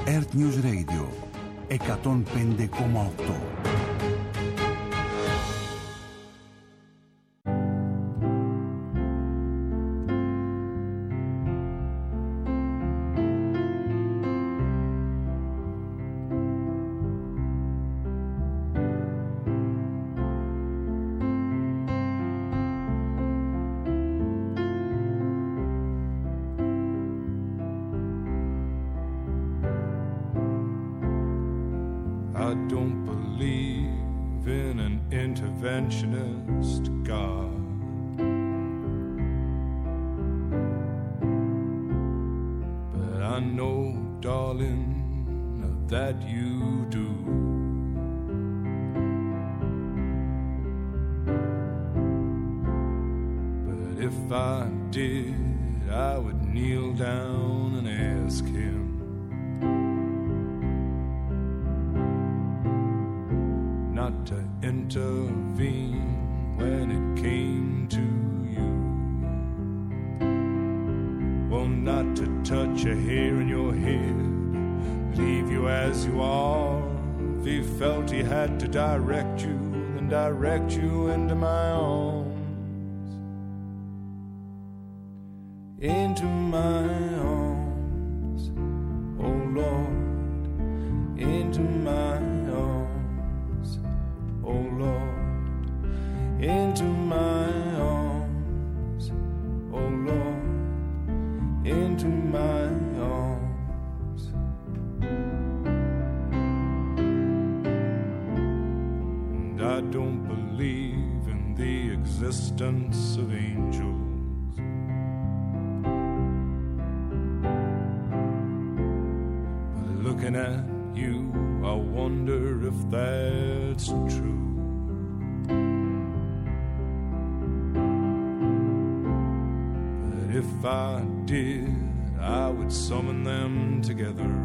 Earth News Radio 105,8. I don't believe in an interventionist God. But I know, darling, that you do. But if I did, I would kneel down and ask him not to intervene when it came to you. Well, not to touch a hair in your head, leave you as you are. If he felt he had to direct you, then direct you into my arms. Into my arms, oh Lord, into my arms, oh Lord, into my arms, oh Lord, into my arms. And I don't believe in the existence of angels. But looking at you, I wonder if that's true. But if I did, I would summon them together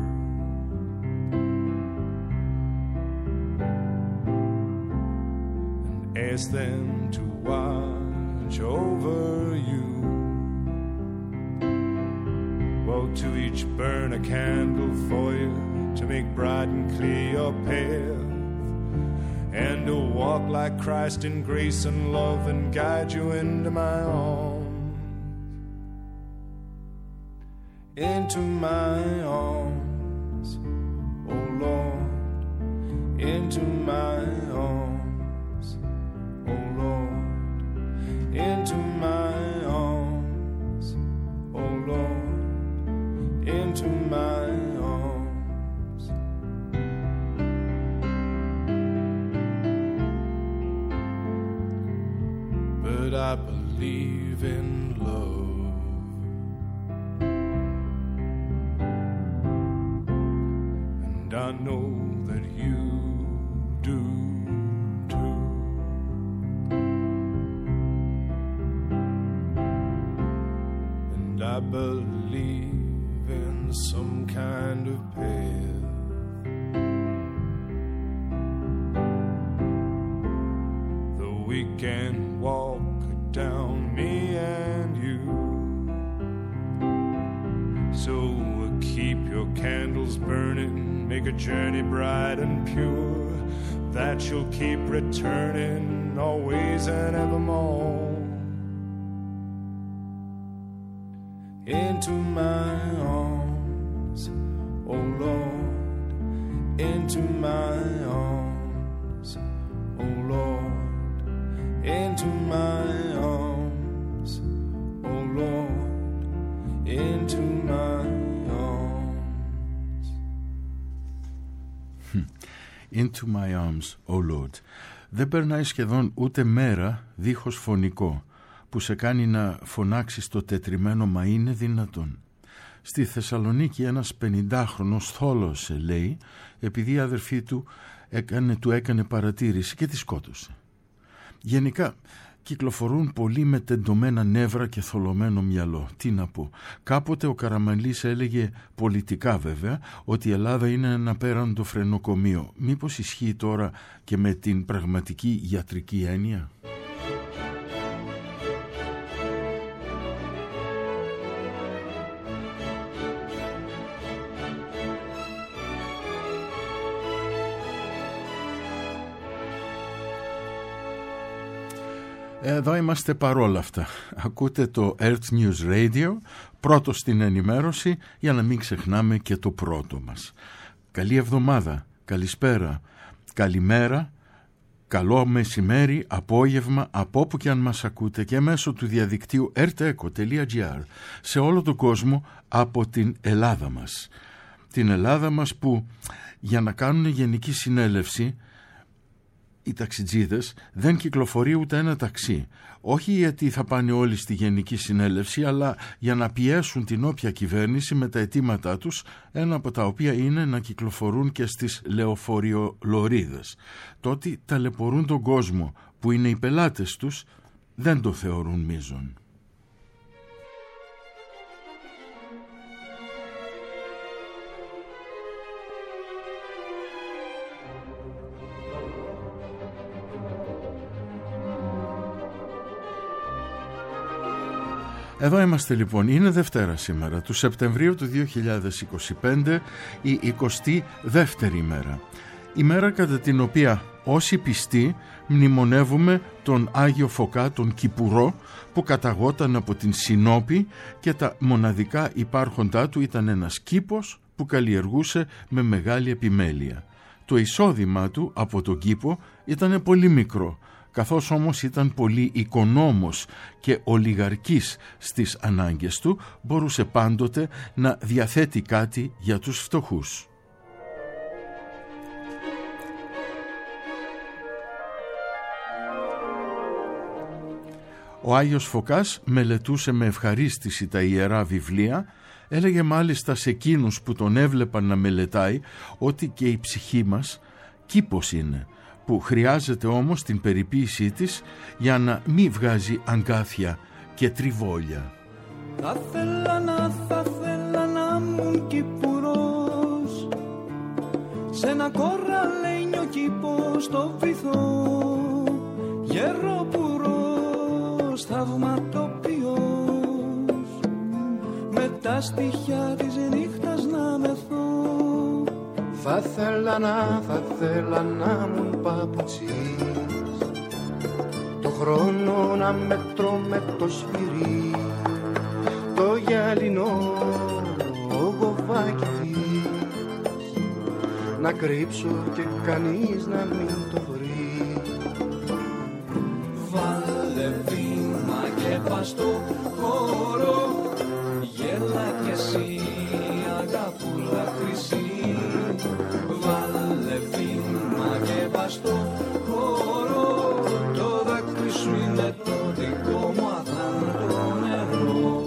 and ask them to watch over you. Well, to each burn a candle for you, to make bright and clear your path, and to walk like Christ in grace and love and guide you into my arms. Into my arms, oh Lord, into my arms, oh Lord, into my arms, oh Lord, into my arms. But I believe in love, and I know that you do too. And I believe in some kind of path that we can walk down, me and you. So keep your candles burning, make a journey bright and pure, that you'll keep returning always and evermore. Into my arms, oh Lord, into my arms, oh Lord, into my arms, oh Lord, into my arms. Into my arms, oh Lord. Δεν περνάει σχεδόν ούτε μέρα δίχως φωνικό που σε κάνει να φωνάξεις το τετριμένο «Μα είναι δυνατόν». Στη Θεσσαλονίκη ένας 50χρονος θόλωσε, λέει, επειδή η αδερφή του του έκανε παρατήρηση και τη σκότωσε. Γενικά κυκλοφορούν πολλοί με τεντωμένα νεύρα και θολωμένο μυαλό. Τι να πω. Κάποτε ο Καραμανλής έλεγε, πολιτικά βέβαια, ότι η Ελλάδα είναι ένα απέραντο φρενοκομείο. Μήπως ισχύει τώρα και με την πραγματική ιατρική έννοια? Εδώ είμαστε παρόλα αυτά. Ακούτε το Earth News Radio, πρώτο στην ενημέρωση, για να μην ξεχνάμε και το πρώτο μας. Καλή εβδομάδα, καλησπέρα, καλημέρα, καλό μεσημέρι, απόγευμα, από όπου και αν μας ακούτε και μέσω του διαδικτύου rteco.gr σε όλο τον κόσμο από την Ελλάδα μας. Την Ελλάδα μας που για να κάνουν γενική συνέλευση οι ταξιτζίδες δεν κυκλοφορεί ούτε ένα ταξί. Όχι γιατί θα πάνε όλοι στη γενική συνέλευση, αλλά για να πιέσουν την όποια κυβέρνηση με τα αιτήματά τους, ένα από τα οποία είναι να κυκλοφορούν και στις λεωφοριολωρίδες. Το ότι ταλαιπωρούν τον κόσμο που είναι οι πελάτες τους δεν το θεωρούν μείζον. Εδώ είμαστε λοιπόν, είναι Δευτέρα σήμερα, του Σεπτεμβρίου του 2025, η 22η ημέρα. Η μέρα κατά την οποία όσοι πιστοί μνημονεύουμε τον Άγιο Φωκά, τον Κυπουρό, που καταγόταν από την Συνόπη και τα μοναδικά υπάρχοντά του ήταν ένας κήπος που καλλιεργούσε με μεγάλη επιμέλεια. Το εισόδημά του από τον κήπο ήταν πολύ μικρό, καθώς όμως ήταν πολύ οικονόμος και ολιγαρκής στις ανάγκες του, μπορούσε πάντοτε να διαθέτει κάτι για τους φτωχούς. Ο Άγιος Φωκάς μελετούσε με ευχαρίστηση τα ιερά βιβλία, έλεγε μάλιστα σε εκείνους που τον έβλεπαν να μελετάει ότι και η ψυχή μας κήπος είναι, που χρειάζεται όμως την περιποίησή της για να μην βγάζει αγκάθια και τριβόλια. Θα θέλα να μουν Κυπουρός, σε ένα κοραλένιο κήπο στο βυθό, γεροπουρός, θαυματοποιός, με τα στοιχιά της νύχτας να μεθώ. Θα θέλα να μουν παπουτσής, το χρόνο να μετρώ με το σφυρί, το γυαλινό γοβάκι της, να κρύψω και κανείς να μην το βρει. Βάλε βήμα και πας στο χώρο, γέλα κι εσύ αγαπούλα χρυσή. Βάλε βήμα και πας στο χώρο, το δάκρυ σου είναι το δικό μου αθάνατο νερό.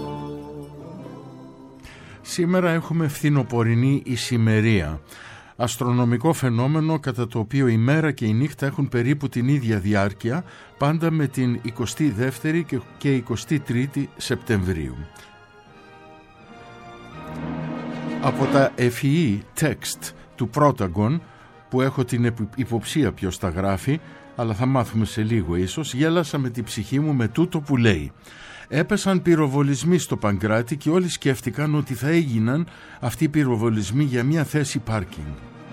Σήμερα έχουμε φθινοπορεινή ησημερία, αστρονομικό φαινόμενο κατά το οποίο η μέρα και η νύχτα έχουν περίπου την ίδια διάρκεια, πάντα με την 22η και 23η Σεπτεμβρίου. Από τα FEE text του Protagon, που έχω την υποψία ποιος τα γράφει, αλλά θα μάθουμε σε λίγο ίσως, γέλασα με την ψυχή μου με τούτο που λέει: έπεσαν πυροβολισμοί στο Παγκράτη και όλοι σκέφτηκαν ότι θα έγιναν αυτοί οι πυροβολισμοί για μια θέση πάρκινγκ.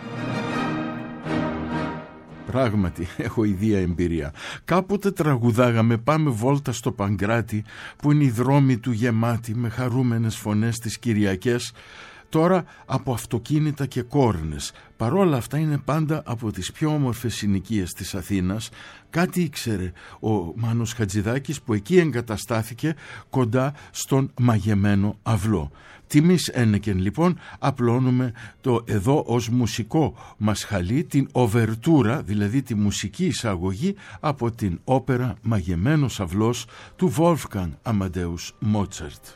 Πράγματι, έχω ιδία εμπειρία. Κάποτε τραγουδάγαμε «Πάμε βόλτα στο Παγκράτη», που είναι οι δρόμοι του γεμάτοι με χαρούμενες φωνές τις Κυριακές. Τώρα από αυτοκίνητα και κόρνες. Παρόλα αυτά είναι πάντα από τις πιο όμορφες συνοικίες της Αθήνας. Κάτι ήξερε ο Μάνος Χατζηδάκης που εκεί εγκαταστάθηκε κοντά στον μαγεμένο αυλό. Τιμής ένεκεν λοιπόν απλώνουμε το εδώ ως μουσικό μας χαλί, την οβερτούρα, δηλαδή τη μουσική εισαγωγή από την όπερα «Μαγεμένος αυλός» του Wolfgang Amadeus Mozart.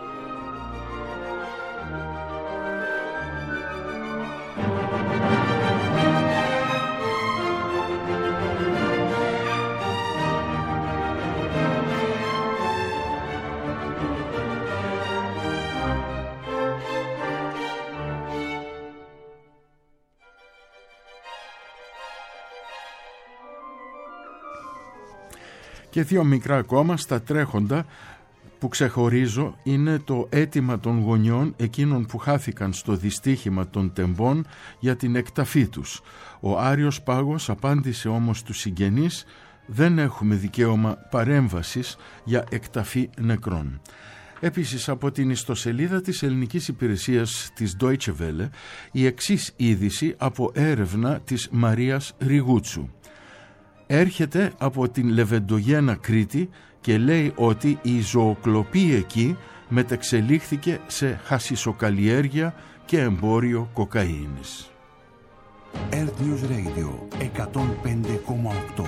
Και δύο μικρά ακόμα στα τρέχοντα που ξεχωρίζω είναι το αίτημα των γονιών εκείνων που χάθηκαν στο δυστύχημα των τεμπών για την εκταφή τους. Ο Άριος Πάγος απάντησε όμως τους συγγενείς δεν έχουμε δικαίωμα παρέμβασης για εκταφή νεκρών. Επίσης, από την ιστοσελίδα της ελληνικής υπηρεσίας της Deutsche Welle η εξής είδηση από έρευνα της Μαρίας Ριγούτσου. Έρχεται από την Λεβεντογένα Κρήτη και λέει ότι η ζωοκλοπή εκεί μετεξελίχθηκε σε χασισοκαλλιέργεια και εμπόριο κοκαίνης. Earth News Radio 105,8.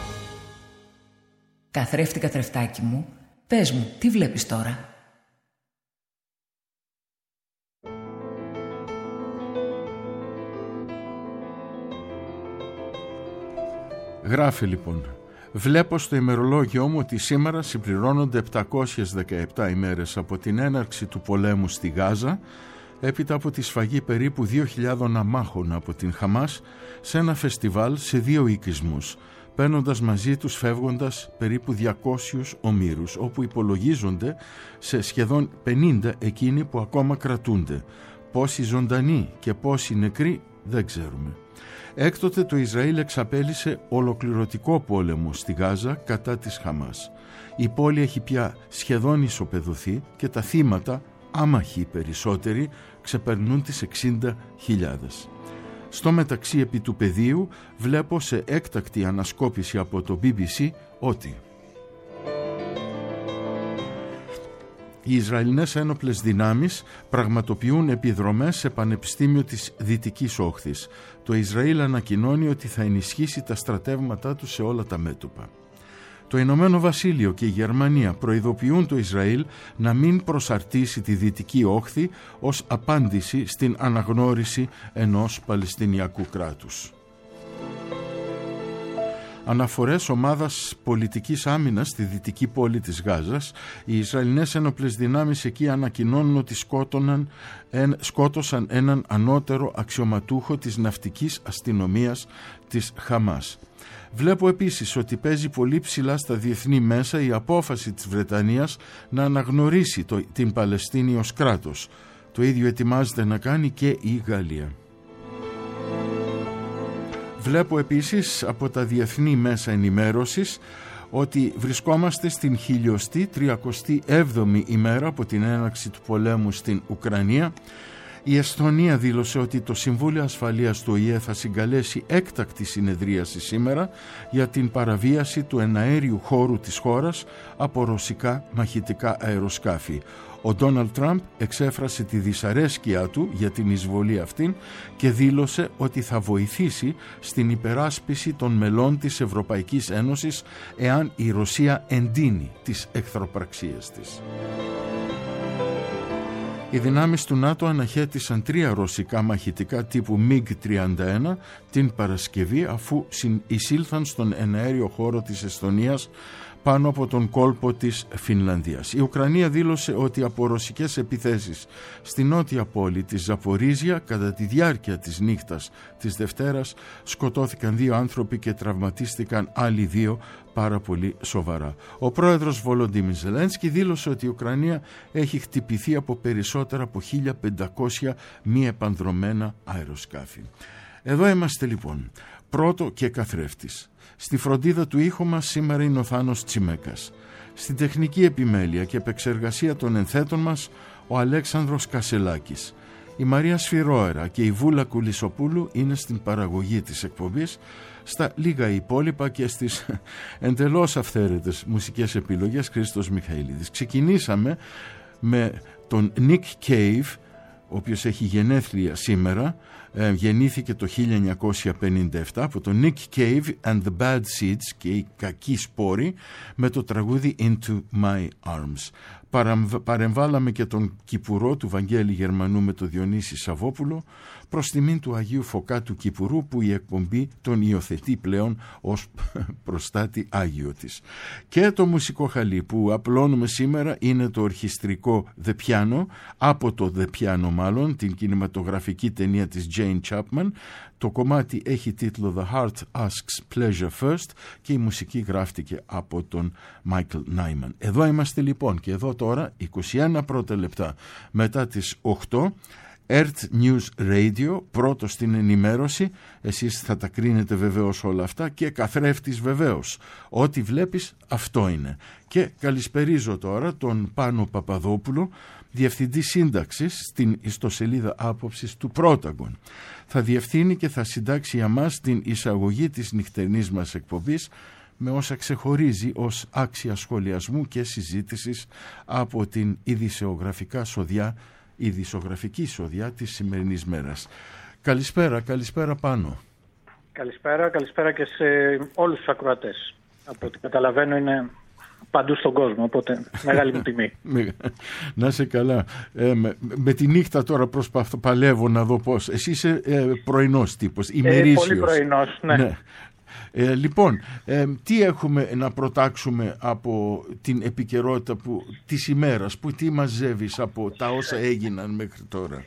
Καθρέφτη, καθρεφτάκι μου, πες μου, τι βλέπεις τώρα? Γράφει λοιπόν: βλέπω στο ημερολόγιο μου ότι σήμερα συμπληρώνονται 717 ημέρες από την έναρξη του πολέμου στη Γάζα, έπειτα από τη σφαγή περίπου 2.000 αμάχων από την Χαμάς σε ένα φεστιβάλ σε 2 οικισμούς, παίρνοντας μαζί τους φεύγοντας περίπου 200 ομήρους, όπου υπολογίζονται σε σχεδόν 50 εκείνοι που ακόμα κρατούνται. Πόσοι ζωντανοί και πόσοι νεκροί δεν ξέρουμε. Έκτοτε το Ισραήλ εξαπέλυσε ολοκληρωτικό πόλεμο στη Γάζα κατά της Χαμάς. Η πόλη έχει πια σχεδόν ισοπεδωθεί και τα θύματα, άμαχοι περισσότεροι, ξεπερνούν τις 60.000. Στο μεταξύ, επί του πεδίου, βλέπω σε έκτακτη ανασκόπηση από το BBC ότι οι Ισραηλινές ένοπλες δυνάμεις πραγματοποιούν επιδρομές σε πανεπιστήμιο της Δυτικής Όχθης. Το Ισραήλ ανακοινώνει ότι θα ενισχύσει τα στρατεύματά του σε όλα τα μέτωπα. Το Ηνωμένο Βασίλειο και η Γερμανία προειδοποιούν το Ισραήλ να μην προσαρτήσει τη Δυτική Όχθη ως απάντηση στην αναγνώριση ενός Παλαιστινιακού κράτους. Αναφορές ομάδας πολιτικής άμυνας στη δυτική πόλη της Γάζας. Οι Ισραηλινές ένοπλες δυνάμεις εκεί ανακοινώνουν ότι σκότωσαν έναν ανώτερο αξιωματούχο της ναυτικής αστυνομίας της Χαμάς. Βλέπω επίσης ότι παίζει πολύ ψηλά στα διεθνή μέσα η απόφαση της Βρετανίας να αναγνωρίσει την Παλαιστίνη ως κράτος. Το ίδιο ετοιμάζεται να κάνει και η Γαλλία. Βλέπω επίσης από τα διεθνή μέσα ενημέρωσης ότι βρισκόμαστε στην 1037η ημέρα από την έναρξη του πολέμου στην Ουκρανία. Η Εσθονία δήλωσε ότι το Συμβούλιο Ασφαλείας του ΟΗΕ θα συγκαλέσει έκτακτη συνεδρίαση σήμερα για την παραβίαση του εναέριου χώρου της χώρας από ρωσικά μαχητικά αεροσκάφη. Ο Ντόναλντ Τραμπ εξέφρασε τη δυσαρέσκειά του για την εισβολή αυτήν και δήλωσε ότι θα βοηθήσει στην υπεράσπιση των μελών της Ευρωπαϊκής Ένωσης εάν η Ρωσία εντείνει τις εχθροπραξίες της. Οι δυνάμεις του ΝΑΤΟ αναχέτησαν 3 ρωσικά μαχητικά τύπου MiG-31 την Παρασκευή, αφού εισήλθαν στον εναέριο χώρο της Εσθονίας πάνω από τον κόλπο της Φινλανδίας. Η Ουκρανία δήλωσε ότι από ρωσικές επιθέσεις στη νότια πόλη της Ζαπορίζια κατά τη διάρκεια της νύχτας της Δευτέρας σκοτώθηκαν 2 άνθρωποι και τραυματίστηκαν άλλοι 2 πάρα πολύ σοβαρά. Ο πρόεδρος Βολοντίμιρ Ζελένσκι δήλωσε ότι η Ουκρανία έχει χτυπηθεί από περισσότερα από 1.500 μη επανδρωμένα αεροσκάφη. Εδώ είμαστε λοιπόν, πρώτο και καθρέφτης. Στη φροντίδα του ήχου μας σήμερα είναι ο Θάνος Τσιμέκας. Στην τεχνική επιμέλεια και επεξεργασία των ενθέτων μας ο Αλέξανδρος Κασελάκης. Η Μαρία Σφυρόερα και η Βούλα Κουλισοπούλου είναι στην παραγωγή της εκπομπής. Στα λίγα υπόλοιπα και στις εντελώς αυθαίρετες μουσικές επιλογές Χρήστος Μιχαηλίδης. Ξεκινήσαμε με τον Nick Cave, ο οποίος έχει γενέθλια σήμερα. Γεννήθηκε το 1957 από τον Nick Cave and the Bad Seeds και οι κακοί σπόροι με το τραγούδι Into My Arms. Παρεμβάλαμε και τον Κυπουρό του Βαγγέλη Γερμανού με το Διονύση Σαββόπουλο προς τιμήν του Αγίου Φωκά του Κυπουρού, που η εκπομπή τον υιοθετεί πλέον ως προστάτη Άγιο της. Και το μουσικό χαλί που απλώνουμε σήμερα είναι το ορχιστρικό The Piano, από το The Piano μάλλον, την κινηματογραφική ταινία της Jane Chapman. Το κομμάτι έχει τίτλο The Heart Asks Pleasure First και η μουσική γράφτηκε από τον Michael Nyman. Εδώ είμαστε λοιπόν και εδώ τώρα 21 πρώτα λεπτά μετά τις 8 Earth News Radio, πρώτο στην ενημέρωση, εσείς θα τα κρίνετε βεβαίως όλα αυτά, και καθρέφτης βεβαίως. Ό,τι βλέπεις αυτό είναι. Και καλησπερίζω τώρα τον Πάνο Παπαδόπουλο, Διευθυντή Σύνταξης στην ιστοσελίδα Άποψης του Πρόταγκον. Θα διευθύνει και θα συντάξει για μας την εισαγωγή της νυχτερινής μας εκπομπής με όσα ξεχωρίζει ως άξια σχολιασμού και συζήτησης από την ειδησιογραφική σοδιά της σημερινής μέρας. Καλησπέρα Πάνο. Καλησπέρα και σε όλους τους ακροατές. Από ό,τι καταλαβαίνω είναι παντού στον κόσμο, οπότε μεγάλη μου τιμή. Να είσαι καλά. Με τη νύχτα τώρα παλεύω να δω πώς. Εσύ είσαι πρωινός τύπος, ημερήσιος. Πολύ πρωινός, ναι. Λοιπόν, τι έχουμε να προτάξουμε από την επικαιρότητα της ημέρας, τι μαζεύεις από τα όσα έγιναν μέχρι τώρα?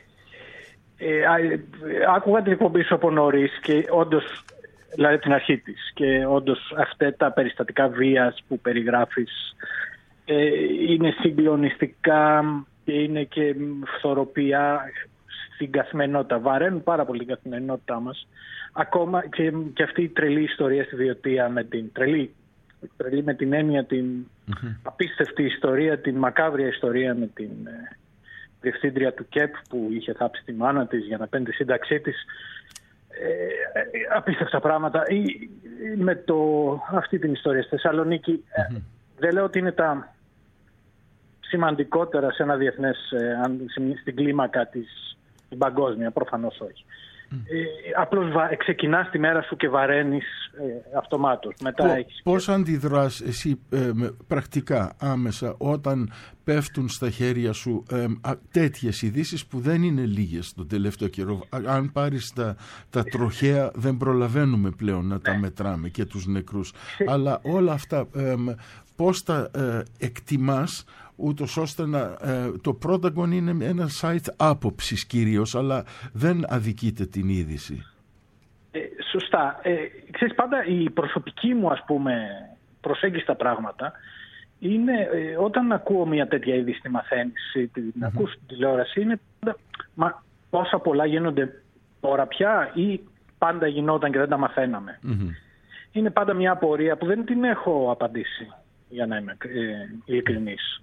Άκουγα την εκπομπή σου από νωρίς και όντως, δηλαδή την αρχή της, και όντως αυτά τα περιστατικά βίας που περιγράφεις είναι συγκλονιστικά και είναι και φθοροπία στην καθημερινότητα. Βαραίνουν πάρα πολύ την καθημερινότητά μας. Ακόμα και αυτή η τρελή ιστορία στη Βιωτία, με την τρελή με την έννοια την απίστευτη ιστορία, την μακάβρια ιστορία με την διευθύντρια του ΚΕΠ που είχε θάψει τη μάνα της για να παίρνει τη σύνταξή της. Απίστευτα πράγματα. Με αυτή την ιστορία στη Θεσσαλονίκη, δεν λέω ότι είναι τα σημαντικότερα σε ένα διεθνές, στην κλίμακα της παγκόσμια, προφανώς όχι. Απλώς ξεκινάς τη μέρα σου και βαραίνεις αυτομάτως. Πώς αντιδράς εσύ πρακτικά, άμεσα, όταν πέφτουν στα χέρια σου τέτοιες ειδήσεις που δεν είναι λίγες τον τελευταίο καιρό? Αν πάρεις τα τροχαία δεν προλαβαίνουμε πλέον να τα μετράμε, και τους νεκρούς. Αλλά όλα αυτά πώς τα εκτιμάς, ούτως ώστε το Protagone είναι ένα site άποψης κυρίως, αλλά δεν αδικείται την είδηση? Σωστά. Ξέρεις, πάντα η προσωπική μου, ας πούμε, προσέγγιση στα πράγματα είναι όταν ακούω μια τέτοια είδηση, τη μαθαίνεις, την ακούς στην τηλεόραση, είναι πάντα πόσα πολλά γίνονται τώρα πια, ή πάντα γινόταν και δεν τα μαθαίναμε? Είναι πάντα μια απορία που δεν την έχω απαντήσει, για να είμαι ειλικρινής.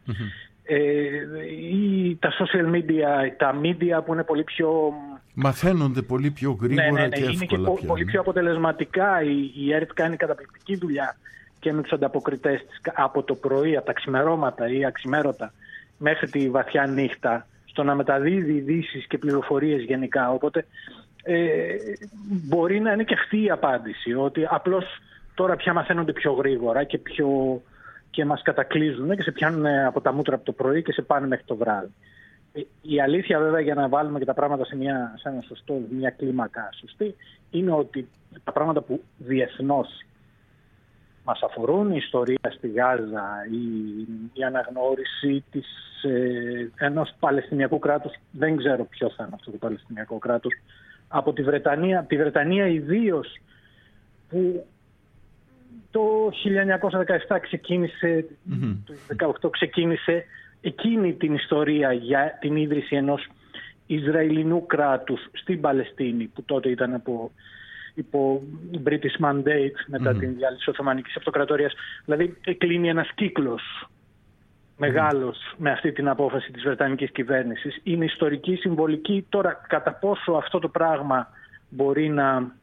Τα social media, τα media που είναι πολύ πιο... μαθαίνονται πολύ πιο γρήγορα και εύκολα. Είναι και πολύ πιο αποτελεσματικά. Η ΕΡΤ κάνει καταπληκτική δουλειά και με τους ανταποκριτές της από το πρωί, από τα ξημερώματα ή αξιμέρωτα μέχρι τη βαθιά νύχτα, στο να μεταδίδει ειδήσεις και πληροφορίες γενικά. Οπότε μπορεί να είναι και αυτή η απάντηση, ότι απλώς τώρα πια μαθαίνονται πιο γρήγορα και μας κατακλείζουν και σε πιάνουν από τα μούτρα από το πρωί και σε πάνε μέχρι το βράδυ. Η αλήθεια, βέβαια, για να βάλουμε και τα πράγματα σε μια κλίμακα σωστή, είναι ότι τα πράγματα που διεθνώς μας αφορούν, η ιστορία στη Γάζα, η αναγνώριση ενός Παλαιστινιακού κράτους, δεν ξέρω ποιο θα είναι αυτό το Παλαιστινιακό κράτος, από τη Βρετανία ιδίως, που το 1917 ξεκίνησε, το 1918 ξεκίνησε εκείνη την ιστορία για την ίδρυση ενός Ισραηλινού κράτους στην Παλαιστίνη, που τότε ήταν υπό British Mandate μετά την διάλυση της Οθωμανικής Αυτοκρατορίας. Δηλαδή κλείνει ένας κύκλος μεγάλος με αυτή την απόφαση της Βρετανικής κυβέρνησης. Είναι ιστορική, συμβολική. Τώρα, κατά πόσο αυτό το πράγμα μπορεί να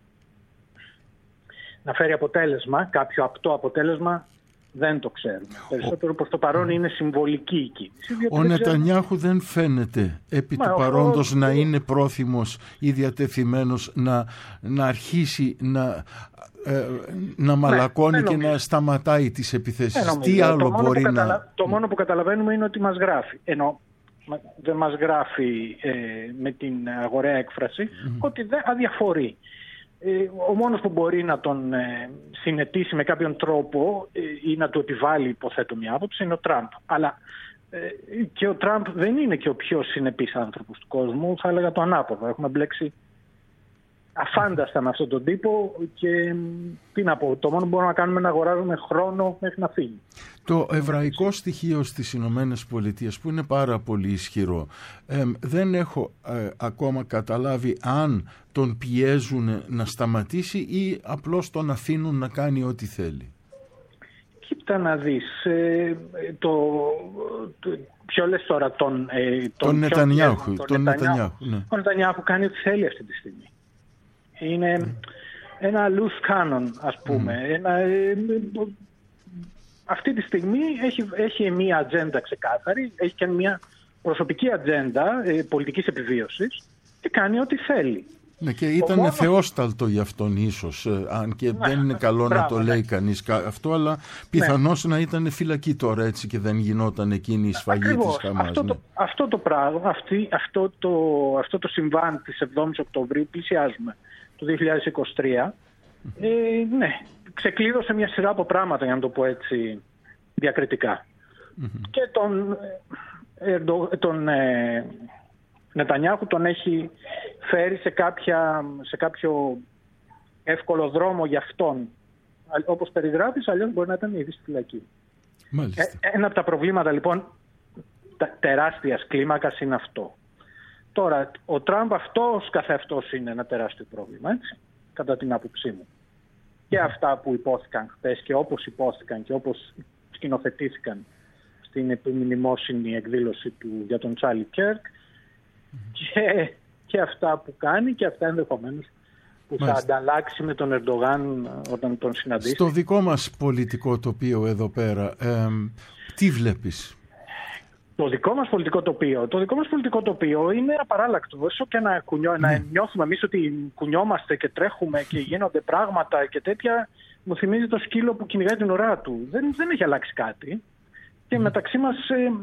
φέρει αποτέλεσμα, κάποιο απτό αποτέλεσμα, δεν το ξέρουμε. Περισσότερο προς το παρόν είναι συμβολική η κίνηση. Ο Νετανιάχου δεν φαίνεται επί του παρόντος να είναι πρόθυμος ή διατεθειμένος να αρχίσει να μαλακώνει και να σταματάει τις επιθέσεις. Τι άλλο μπορεί Το μόνο που καταλαβαίνουμε είναι ότι μας γράφει. Ενώ δεν μας γράφει με την αγοραία έκφραση ότι δεν αδιαφορεί. Ο μόνος που μπορεί να τον συνετίσει με κάποιον τρόπο ή να του επιβάλλει, υποθέτω, μια άποψη, είναι ο Τραμπ. Αλλά και ο Τραμπ δεν είναι και ο πιο συνεπής άνθρωπος του κόσμου, θα έλεγα το ανάποδο. Έχουμε μπλέξει αφάνταστα με αυτόν τον τύπο και τι να πω, το μόνο που μπορούμε να κάνουμε είναι να αγοράζουμε χρόνο μέχρι να φύγει. Το εβραϊκό στοιχείο στις Ηνωμένες Πολιτείες που είναι πάρα πολύ ισχυρό, δεν έχω ακόμα καταλάβει αν τον πιέζουν να σταματήσει ή απλώς τον αφήνουν να κάνει ό,τι θέλει. Κοίτα να δεις, ποιο λες τώρα, τον Νετανιάχου. Ναι. Ο Νετανιάχου κάνει ό,τι θέλει αυτή τη στιγμή. Είναι ένα loose cannon, ας πούμε. Αυτή τη στιγμή έχει μια ατζέντα ξεκάθαρη, έχει και μια προσωπική ατζέντα πολιτικής επιβίωσης και κάνει ό,τι θέλει. Ναι, και ήταν θεόσταλτο για αυτόν ίσως, αν και δεν είναι καλό να το λέει κανείς αυτό, αλλά πιθανώς να ήταν φυλακή τώρα έτσι και δεν γινόταν εκείνη η σφαγή της Χαμάς. Αυτό το πράγμα, αυτό το συμβάν της 7ης Οκτωβρίου πλησιάζουμε του 2023, ναι, ξεκλείδωσε μια σειρά από πράγματα, για να το πω έτσι διακριτικά. Και τον Νετανιάχου τον έχει φέρει σε κάποιο εύκολο δρόμο για αυτόν. Όπως περιγράφεις, αλλιώς μπορεί να ήταν ήδη στη φυλακή. Ένα από τα προβλήματα λοιπόν τεράστιας κλίμακας είναι αυτό. Τώρα, ο Τραμπ αυτός καθεαυτός είναι ένα τεράστιο πρόβλημα, έτσι, κατά την άποψή μου. Και αυτά που υπόθηκαν χθες και όπως υπόθηκαν και όπως σκηνοθετήθηκαν στην επιμνημόσυνη εκδήλωση του για τον Τσάρλι Κέρκ, και αυτά που κάνει και αυτά ενδεχομένως που θα ανταλλάξει με τον Ερντογάν όταν τον συναντήσει. Στο δικό μας πολιτικό τοπίο εδώ πέρα, τι βλέπεις? Το δικό μας πολιτικό τοπίο είναι απαράλλακτο. Όσο και να νιώθουμε εμείς ότι κουνιόμαστε και τρέχουμε και γίνονται πράγματα και τέτοια, μου θυμίζει το σκύλο που κυνηγάει την ουρά του. Δεν έχει αλλάξει κάτι. Και μεταξύ μας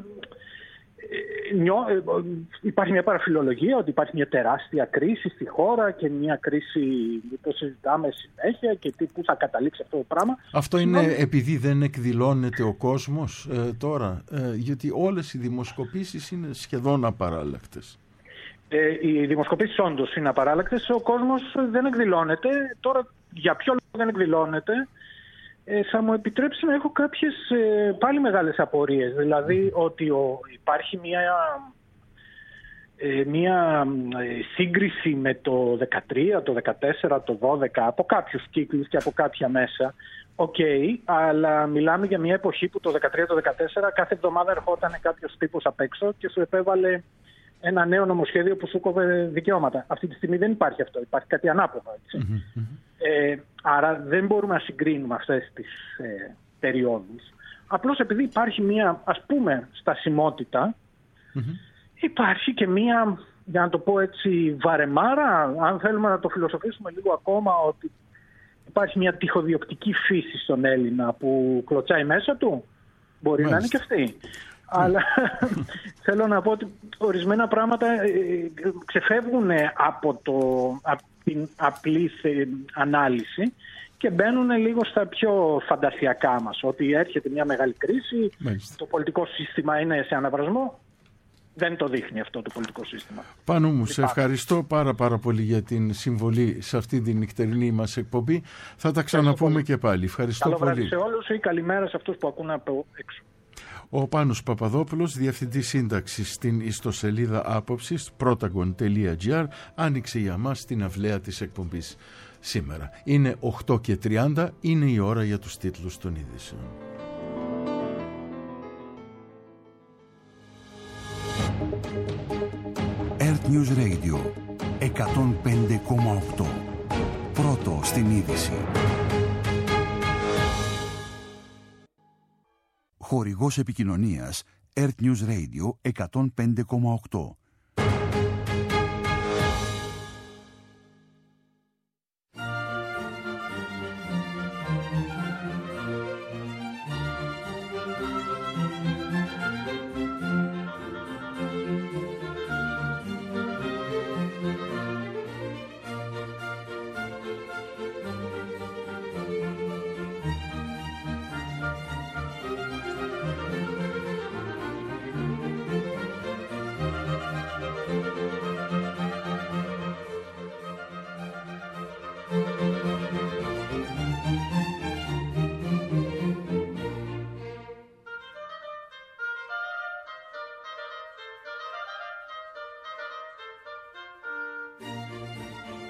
υπάρχει μια παραφιλολογία ότι υπάρχει μια τεράστια κρίση στη χώρα και μια κρίση που το συζητάμε συνέχεια και πού θα καταλήξει αυτό το πράγμα. Αυτό είναι επειδή δεν εκδηλώνεται ο κόσμος τώρα, γιατί όλες οι δημοσκοπήσεις είναι σχεδόν απαράλλακτες. Οι δημοσκοπήσεις όντως είναι απαράλλακτες, ο κόσμος δεν εκδηλώνεται. Τώρα για ποιο λόγο δεν εκδηλώνεται? Θα μου επιτρέψει να έχω κάποιες πάλι μεγάλες απορίες. Δηλαδή ότι υπάρχει μια σύγκριση με το 13, το 14, το 12 από κάποιους κύκλους και από κάποια μέσα. Αλλά μιλάμε για μια εποχή που το 13, το 14 κάθε εβδομάδα ερχόταν κάποιος τύπος απ' έξω και σου επέβαλε ένα νέο νομοσχέδιο που σου κόβε δικαιώματα. Αυτή τη στιγμή δεν υπάρχει αυτό. Υπάρχει κάτι ανάποδο. Έτσι. Άρα δεν μπορούμε να συγκρίνουμε αυτές τις περιόδους. Απλώς επειδή υπάρχει μια, ας πούμε, στασιμότητα, υπάρχει και μια, για να το πω έτσι, βαρεμάρα, αν θέλουμε να το φιλοσοφήσουμε λίγο ακόμα, ότι υπάρχει μια τυχοδιοκτική φύση στον Έλληνα που κλωτσάει μέσα του. Μπορεί να είναι και αυτή. Αλλά θέλω να πω ότι ορισμένα πράγματα ξεφεύγουν από την απλή ανάλυση και μπαίνουν λίγο στα πιο φαντασιακά μας. Ότι έρχεται μια μεγάλη κρίση, το πολιτικό σύστημα είναι σε αναβρασμό. Δεν το δείχνει αυτό το πολιτικό σύστημα. Πάνο μου, σε ευχαριστώ πάρα πολύ για την συμβολή σε αυτή την νυχτερινή μας εκπομπή. Θα τα ξαναπούμε και πάλι. Ευχαριστώ πολύ. Καλό βράδυ σε όλους ή καλημέρα σε αυτούς που ακούν από έξω. Ο Πάνος Παπαδόπουλος, διευθυντής σύνταξης στην ιστοσελίδα άποψης protagon.gr, άνοιξε για μας την αυλαία της εκπομπής σήμερα. Είναι 8:30, είναι η ώρα για τους τίτλους των ειδήσεων. Earth News Radio 105,8. Πρώτο στην είδηση. Χορηγός επικοινωνίας Earth News Radio 105,8.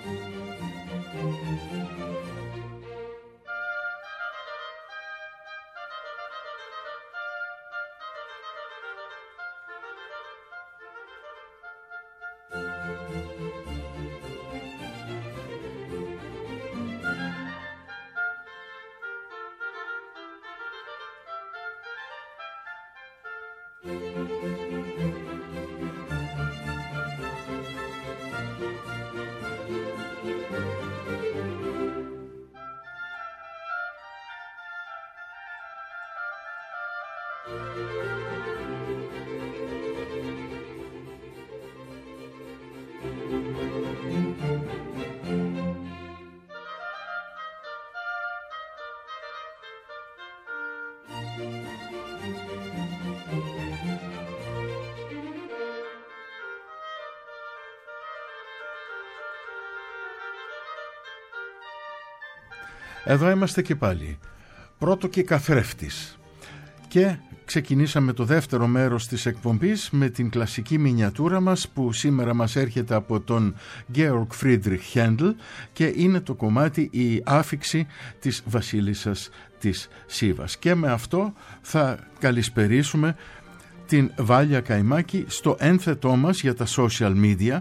Εδώ είμαστε και πάλι. Πρώτο και καθρέφτης. Και ξεκινήσαμε το δεύτερο μέρος της εκπομπής με την κλασική μινιατούρα μας που σήμερα μας έρχεται από τον Georg Friedrich Händel και είναι το κομμάτι «Η άφιξη της βασίλισσας της Σίβας». Και με αυτό θα καλησπερίσουμε την Βάλια Καϊμάκη στο ένθετό μας για τα social media.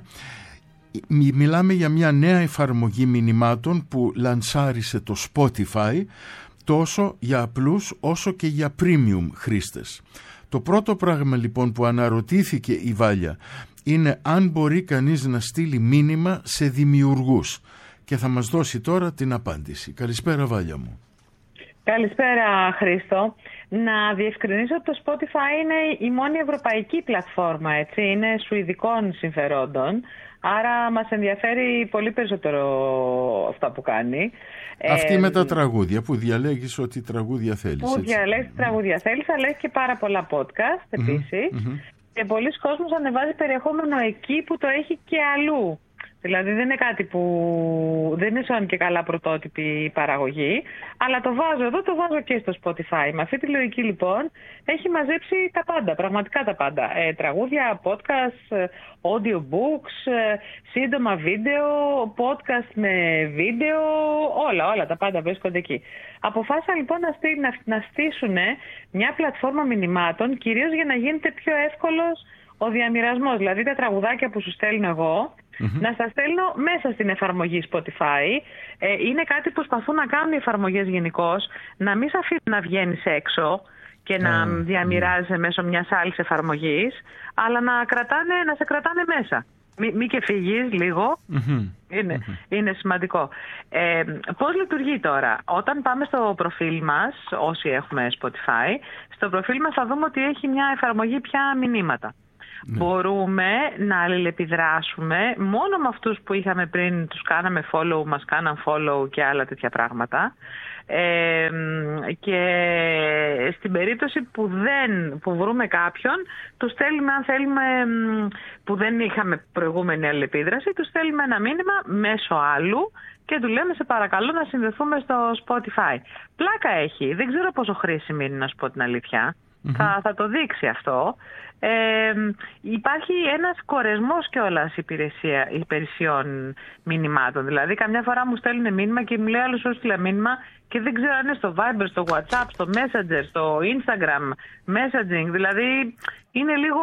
Μιλάμε για μια νέα εφαρμογή μηνυμάτων που λανσάρισε το Spotify τόσο για απλούς όσο και για premium χρήστες. Το πρώτο πράγμα λοιπόν που αναρωτήθηκε η Βάλια είναι αν μπορεί κανείς να στείλει μήνυμα σε δημιουργούς και θα μας δώσει τώρα την απάντηση. Καλησπέρα Βάλια μου. Καλησπέρα Χρήστο. Να διευκρινίσω ότι το Spotify είναι η μόνη ευρωπαϊκή πλατφόρμα, έτσι, είναι σουηδικών συμφερόντων. Άρα μας ενδιαφέρει πολύ περισσότερο αυτά που κάνει. Αυτή με τα τραγούδια που διαλέγεις ότι τραγούδια θέλεις. Που διαλέγεις τραγούδια θέλεις, αλλά έχει και πάρα πολλά podcast επίσης. Και πολλοί κόσμος ανεβάζει περιεχόμενο εκεί που το έχει και αλλού. Δηλαδή δεν είναι κάτι που δεν είναι σαν και καλά πρωτότυπη παραγωγή, αλλά το βάζω εδώ, το βάζω και στο Spotify. Με αυτή τη λογική λοιπόν έχει μαζέψει τα πάντα, πραγματικά τα πάντα. Τραγούδια, podcast, audiobooks, σύντομα βίντεο, podcast με βίντεο, όλα τα πάντα βρίσκονται εκεί. Αποφάσισαν λοιπόν να στήσουν μια πλατφόρμα μηνυμάτων, κυρίως για να γίνεται πιο εύκολος ο διαμοιρασμός. Δηλαδή τα τραγουδάκια που σου στέλνω εγώ, να στα στέλνω μέσα στην εφαρμογή Spotify. Είναι κάτι που προσπαθούν να κάνουν οι εφαρμογές γενικώς, να μην σε αφήνουν να βγαίνεις έξω και να διαμοιράζεσαι μέσω μιας άλλης εφαρμογής, αλλά να σε κρατάνε μέσα. Μη και φύγεις λίγο. Είναι σημαντικό. Πώς λειτουργεί τώρα? Όταν πάμε στο προφίλ μας, όσοι έχουμε Spotify, στο προφίλ μας θα δούμε ότι έχει μια εφαρμογή πια μηνύματα. Μπορούμε να αλληλεπιδράσουμε μόνο με αυτούς που είχαμε πριν, τους κάναμε follow, μας κάναν follow και άλλα τέτοια πράγματα. Και στην περίπτωση που βρούμε κάποιον, τους στέλνουμε, αν θέλουμε, που δεν είχαμε προηγούμενη αλληλεπίδραση, τους στέλνουμε ένα μήνυμα μέσω άλλου και του λέμε σε παρακαλώ να συνδεθούμε στο Spotify. Πλάκα έχει, δεν ξέρω πόσο χρήσιμη είναι, να σου πω την αλήθεια. Θα το δείξει αυτό. Υπάρχει ένας κορεσμός κιόλας υπηρεσιών μηνυμάτων. Δηλαδή καμιά φορά μου στέλνουν μήνυμα και μου λέει άλλος σου στείλα μήνυμα και δεν ξέρω αν είναι στο Viber, στο WhatsApp, στο Messenger, στο Instagram messaging. Δηλαδή είναι λίγο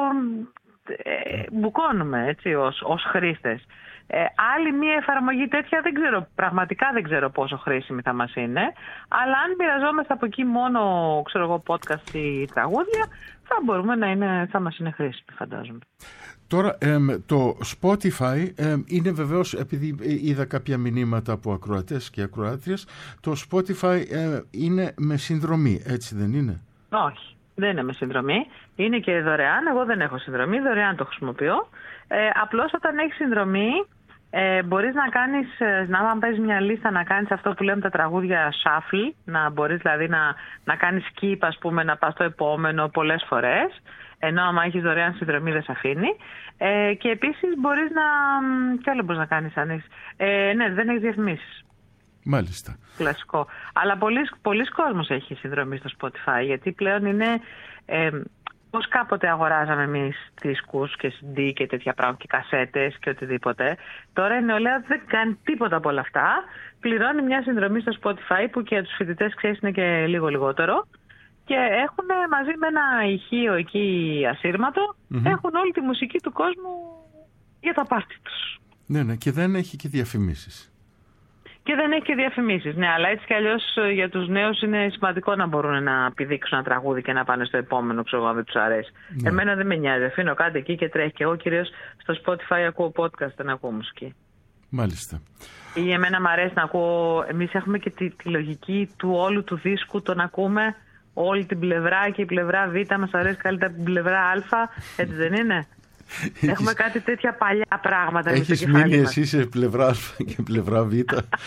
μπουκώνουμε έτσι ως χρήστες. Άλλη μία εφαρμογή τέτοια πραγματικά δεν ξέρω πόσο χρήσιμη θα μας είναι, αλλά αν μοιραζόμαστε από εκεί μόνο, ξέρω εγώ, podcast ή τραγούδια, θα μας είναι χρήσιμη, φαντάζομαι. Τώρα το Spotify είναι βεβαίως, επειδή είδα κάποια μηνύματα από ακροατές και ακροάτριες, το Spotify είναι με συνδρομή, έτσι δεν είναι? Όχι, δεν είναι με συνδρομή, είναι και δωρεάν. Εγώ δεν έχω συνδρομή, δωρεάν το χρησιμοποιώ. Απλώς όταν έχεις συνδρομή, μπορείς να κάνεις, αν παίζεις μια λίστα, να κάνεις αυτό που λέμε τα τραγούδια shuffle, να μπορείς δηλαδή να κάνεις skip, ας πούμε, να πας στο επόμενο πολλές φορές, ενώ άμα έχεις δωρεάν συνδρομή δεν σε αφήνει. Και επίσης μπορείς τι άλλο μπορείς να κάνεις αν έχεις? Ναι, δεν έχεις διαφημίσεις. Μάλιστα. Κλασικό. Αλλά πολλοί κόσμος έχει συνδρομή στο Spotify, γιατί πλέον είναι πώς κάποτε αγοράζαμε εμείς δίσκους και CD και τέτοια πράγματα και κασέτες και οτιδήποτε. Τώρα η νεολαία δεν κάνει τίποτα από όλα αυτά. Πληρώνει μια συνδρομή στο Spotify που και για τους φοιτητές, ξέρεις, είναι και λίγο λιγότερο. Και έχουν μαζί με ένα ηχείο εκεί ασύρματο, έχουν όλη τη μουσική του κόσμου για τα πάρτι τους. Ναι, και δεν έχει και διαφημίσεις. Και δεν έχει και διαφημίσεις, ναι, αλλά έτσι κι αλλιώς για τους νέους είναι σημαντικό να μπορούν να πηδήξουν ένα τραγούδι και να πάνε στο επόμενο, ξέρω αν δεν τους αρέσει. Ναι. Εμένα δεν με νοιάζει, αφήνω κάτι εκεί και τρέχει. Και εγώ κυρίως στο Spotify ακούω podcast, δεν ακούω μουσική. Μάλιστα. Ή εμένα μου αρέσει να ακούω, εμείς έχουμε και τη λογική του όλου του δίσκου, τον ακούμε όλη την πλευρά και η πλευρά Β μας αρέσει καλύτερα από την πλευρά Α, έτσι δεν είναι? Έχουμε κάτι τέτοια παλιά πράγματα. Έχεις μείνει εσύ σε πλευρά Α και πλευρά Β.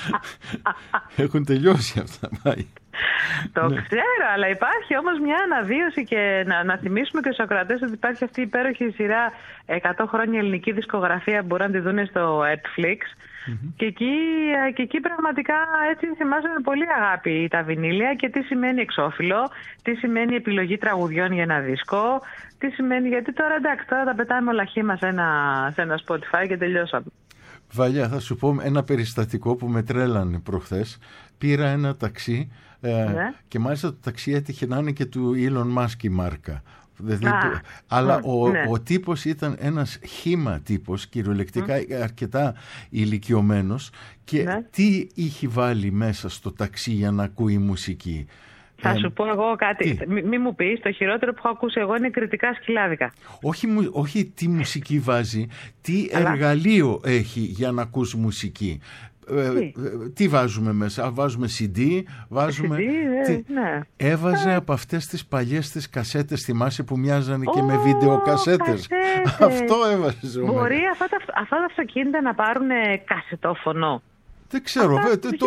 Έχουν τελειώσει αυτά. Το ξέρω, αλλά υπάρχει όμως μια αναβίωση και να θυμίσουμε και στους ακροατές ότι υπάρχει αυτή η υπέροχη σειρά 100 χρόνια ελληνική δισκογραφία που μπορούν να τη δουν στο Netflix. Και εκεί πραγματικά έτσι θυμάσαι με πολύ αγάπη τα βινίλια και τι σημαίνει εξώφυλλο, τι σημαίνει επιλογή τραγουδιών για ένα δίσκο, τι σημαίνει, γιατί τώρα εντάξει, τώρα τα πετάμε όλα χύμα σε ένα Spotify και τελειώσαμε. Βαλιά, θα σου πω ένα περιστατικό που με τρέλανε προχθές. Πήρα ένα ταξί και μάλιστα το ταξί έτυχε να είναι και του Elon Musk η μάρκα. Αλλά ο τύπος ήταν ένας χύμα τύπος, κυριολεκτικά αρκετά ηλικιωμένος και τι είχε βάλει μέσα στο ταξί για να ακούει μουσική? Θα σου πω εγώ κάτι. Μη μου πεις, το χειρότερο που έχω ακούσει εγώ είναι κριτικά σκυλάδικα. Όχι τι μουσική βάζει, τι εργαλείο έχει για να ακούς μουσική. Τι βάζουμε μέσα? Βάζουμε CD, βάζουμε... ναι. Έβαζε από αυτές τις παλιές τις κασέτες, θυμάσαι, που μοιάζανε και με βιντεοκασέτες. Αυτό έβαζε. Μπορεί αυτά τα αυτοκίνητα να πάρουν κασετόφωνο? Δεν ξέρω.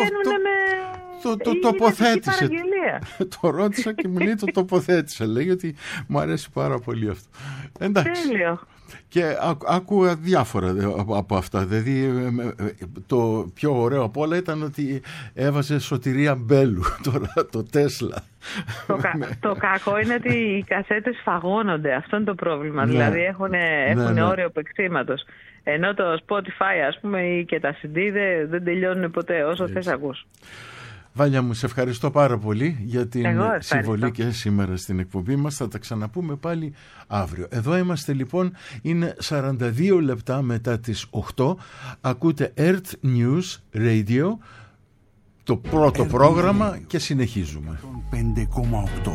Το τοποθέτησε. Το ρώτησα και μου λέει το τοποθέτησε. Λέει ότι μου αρέσει πάρα πολύ αυτό. Εντάξει. Τέλειο. Και άκουγα διάφορα από αυτά. Δηλαδή το πιο ωραίο από όλα ήταν ότι έβαζε Σωτηρία Μπέλου τώρα, το Τέσλα. Το κακό είναι ότι οι κασέτες φαγώνονται. Αυτό είναι το πρόβλημα. Ναι. Δηλαδή έχουν όριο παίξηματος. Ενώ το Spotify, ας πούμε, ή και τα CD δεν τελειώνουν ποτέ όσο θες ακούς. Βάλια μου, σε ευχαριστώ πάρα πολύ για την συμβολή και σήμερα στην εκπομπή μας. Θα τα ξαναπούμε πάλι αύριο. Εδώ είμαστε λοιπόν, είναι 42 λεπτά μετά τις 8. Ακούτε Earth News Radio, το πρώτο πρόγραμμα και συνεχίζουμε. 5,8.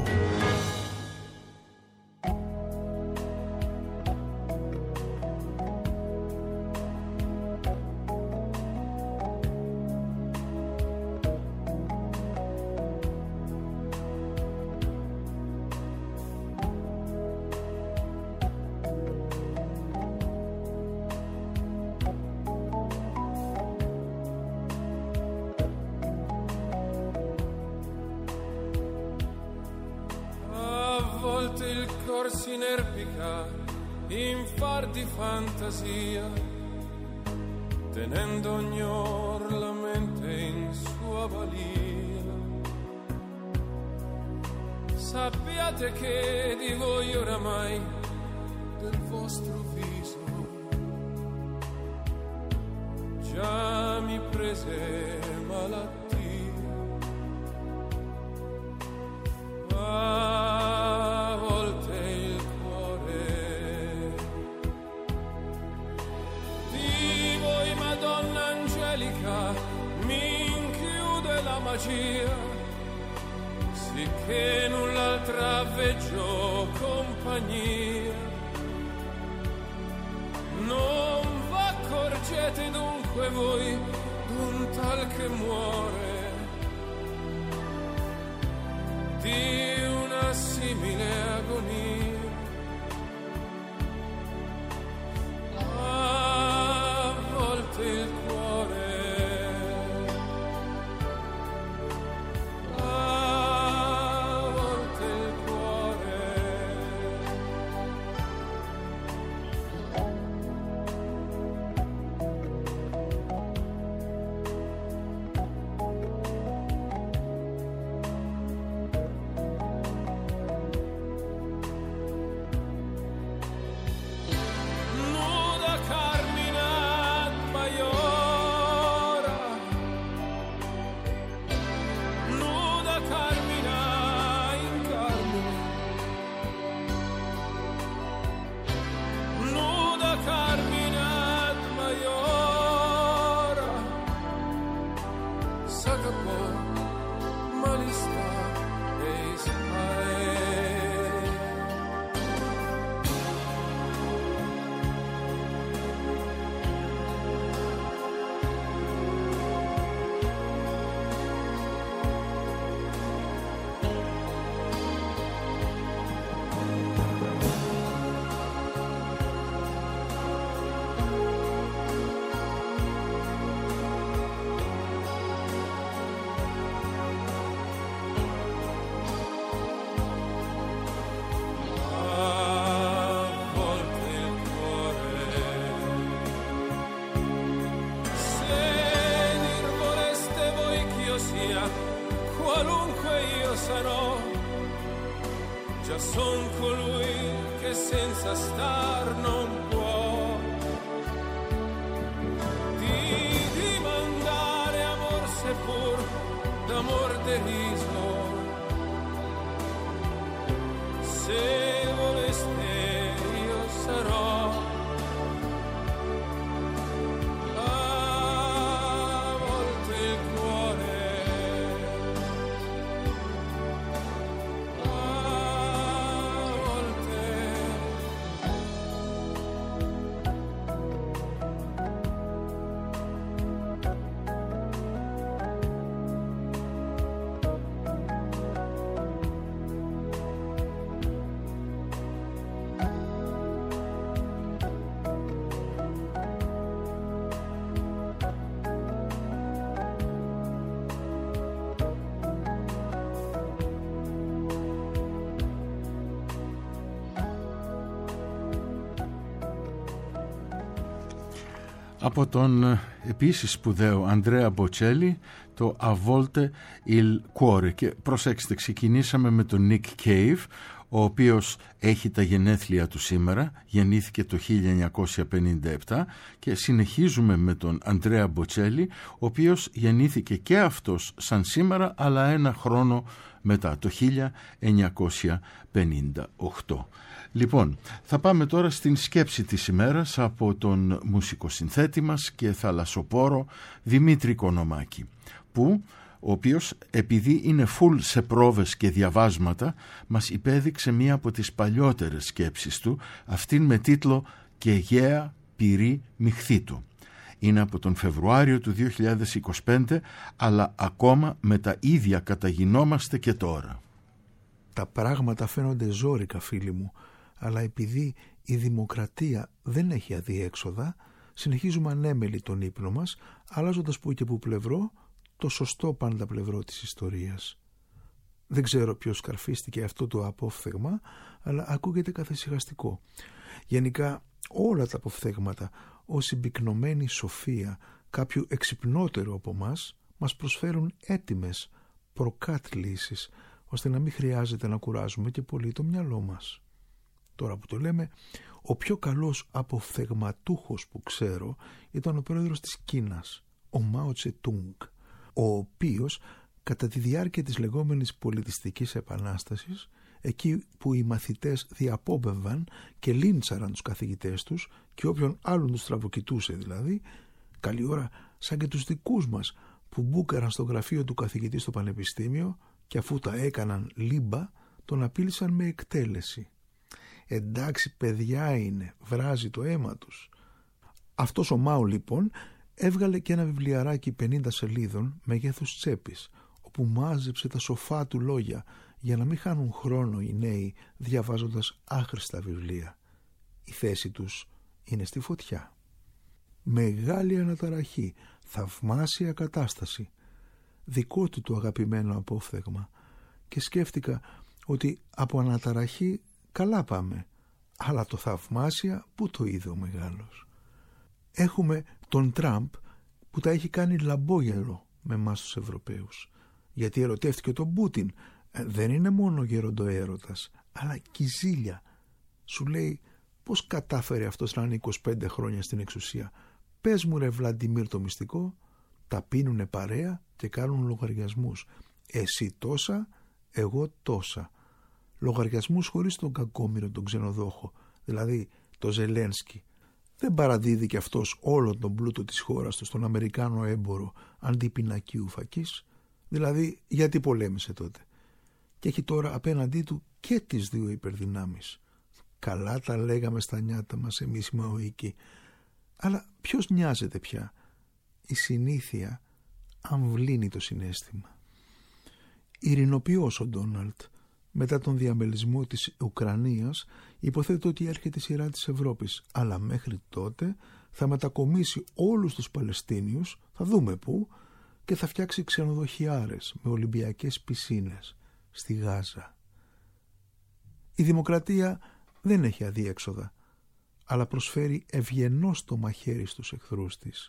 Tenendo ognor la mente in sua balia, sappiate che di voi oramai, del vostro viso, già mi prese malattia. A volte il cuore di voi, Madonna Angelica, mi inchiude la magia, sicché null'altra veggio compagnia. Non v'accorgete dunque voi d'un tal che muore, di una simile agonia. A volte il cuore, a volte il cuore. sarò, già son colui che senza star non può. Ti dimandare amor seppur d'amor deriso, se voleste io sarò. Από τον επίσης σπουδαίο Αντρέα Μποτσέλη, το A Volte il Cuore. Και προσέξτε, ξεκινήσαμε με τον Nick Cave, ο οποίος έχει τα γενέθλια του σήμερα, γεννήθηκε το 1957, και συνεχίζουμε με τον Αντρέα Μποτσέλη, ο οποίος γεννήθηκε και αυτός σαν σήμερα, αλλά ένα χρόνο μετά, το 1958. Λοιπόν, θα πάμε τώρα στην σκέψη της ημέρας από τον μουσικοσυνθέτη μας και θαλασσοπόρο Δημήτρη Κονομάκη, που ο οποίος, επειδή είναι full σε πρόβες και διαβάσματα, μας υπέδειξε μία από τις παλιότερες σκέψεις του, αυτήν με τίτλο «Και γέα πυρή μιχθήτου». Είναι από τον Φεβρουάριο του 2025, αλλά ακόμα με τα ίδια καταγινόμαστε και τώρα. Τα πράγματα φαίνονται ζόρικα, φίλοι μου, αλλά επειδή η δημοκρατία δεν έχει αδιέξοδα, συνεχίζουμε ανέμελοι τον ύπνο μας, αλλάζοντας που και που πλευρό το σωστό πάντα πλευρό της ιστορίας. Δεν ξέρω ποιος σκαρφίστηκε αυτό το απόφθεγμα, αλλά ακούγεται καθησυχαστικό. Γενικά όλα τα αποφθέγματα ως συμπυκνωμένη σοφία κάποιου εξυπνότερου από μας προσφέρουν έτοιμες προκάτ λύσεις, ώστε να μην χρειάζεται να κουράζουμε και πολύ το μυαλό μας. Τώρα που το λέμε, ο πιο καλός αποφθεγματούχος που ξέρω ήταν ο πρόεδρος της Κίνας, ο Μάο Τσετούγκ, ο οποίος κατά τη διάρκεια της λεγόμενης πολιτιστικής επανάστασης, εκεί που οι μαθητές διαπόμπευαν και λίντσαραν τους καθηγητές τους και όποιον άλλον τους τραβοκοιτούσε δηλαδή, καλή ώρα σαν και τους δικούς μας που μπούκαραν στο γραφείο του καθηγητή στο πανεπιστήμιο και αφού τα έκαναν λίμπα τον απείλησαν με εκτέλεση. Εντάξει παιδιά είναι, βράζει το αίμα τους. Αυτός ο Μάο λοιπόν έβγαλε και ένα βιβλιαράκι 50 σελίδων μεγέθους τσέπης, όπου μάζεψε τα σοφά του λόγια για να μην χάνουν χρόνο οι νέοι διαβάζοντας άχρηστα βιβλία. Η θέση τους είναι στη φωτιά. Μεγάλη αναταραχή, θαυμάσια κατάσταση. Δικό του το αγαπημένο απόφθεγμα. Και σκέφτηκα ότι από αναταραχή καλά πάμε, αλλά το θαυμάσια που το είδε ο μεγάλος. Έχουμε τον Τραμπ που τα έχει κάνει λαμπόγερο με εμάς τους Ευρωπαίους, γιατί ερωτεύτηκε τον Πούτιν. Δεν είναι μόνο γεροντοέρωτας, αλλά και ζήλια. Σου λέει πώς κατάφερε αυτός να είναι 25 χρόνια στην εξουσία. Πες μου ρε Βλαντιμίρ το μυστικό. Τα πίνουνε παρέα και κάνουν λογαριασμούς. Εσύ τόσα, εγώ τόσα. Λογαριασμούς χωρίς τον κακόμοιρο τον ξενοδόχο, δηλαδή το Ζελένσκι. Δεν παραδίδει και αυτός όλο τον πλούτο της χώρας του στον Αμερικάνο έμπορο αντί πινακίου φακής. Δηλαδή γιατί πολέμησε τότε. Και έχει τώρα απέναντί του και τις δύο υπερδυνάμεις. Καλά τα λέγαμε στα νιάτα μας εμείς οι Μαοίκοι. Αλλά ποιος νοιάζεται πια. Η συνήθεια αμβλύνει το συναίσθημα. Ειρηνοποιός ο Ντόναλντ. Μετά τον διαμελισμό της Ουκρανίας υποθέτω ότι έρχεται η σειρά της Ευρώπης, αλλά μέχρι τότε θα μετακομίσει όλους τους Παλαιστίνιους, θα δούμε πού, και θα φτιάξει ξενοδοχιάρες με ολυμπιακές πισίνες στη Γάζα. Η δημοκρατία δεν έχει αδίέξοδα, αλλά προσφέρει ευγενώς το μαχαίρι στους εχθρούς της.